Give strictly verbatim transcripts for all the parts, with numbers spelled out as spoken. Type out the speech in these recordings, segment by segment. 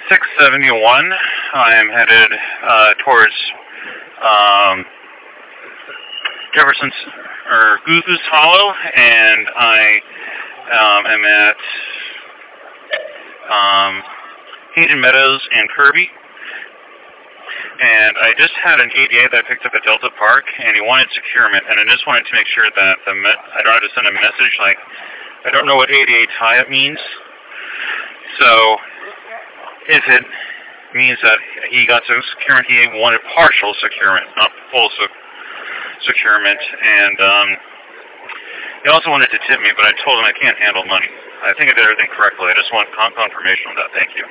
six seventy-one. I am headed uh, towards um, Jefferson's or Goose Hollow, and I um, am at um, Hayden Meadows and Kirby. And I just had an A D A that I picked up at Delta Park, and he wanted securement, and I just wanted to make sure that the me- I don't have to send a message like, I don't know what A D A tie-up means. So, if it means that he got some securement, he wanted partial securement, not full se- securement, and um, he also wanted to tip me, but I told him I can't handle money. I think I did everything correctly. I just want con- confirmation on that. Thank you.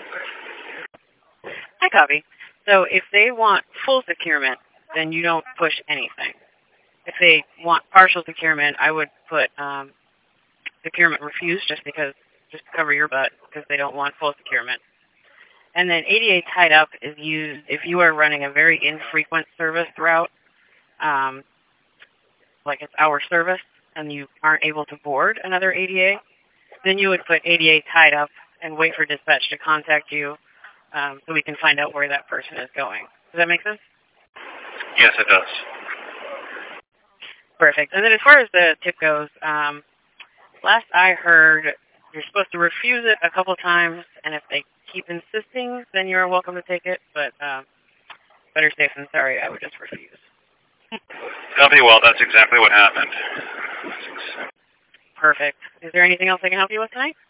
Hi, copy. So if they want full securement, then you don't push anything. If they want partial securement, I would put um, securement refused just because, just to cover your butt, because they don't want full securement. And then A D A tied up is used if you are running a very infrequent service route, um, like it's our service, and you aren't able to board another A D A, then you would put A D A tied up and wait for dispatch to contact you um, so we can find out where that person is going. Does that make sense? Yes, it does. Perfect. And then as far as the tip goes, um, last I heard, you're supposed to refuse it a couple times, and if they keep insisting, then you're welcome to take it, but uh, better safe than sorry, I would just refuse. Copy, well, that's exactly what happened. Perfect. Is there anything else I can help you with tonight?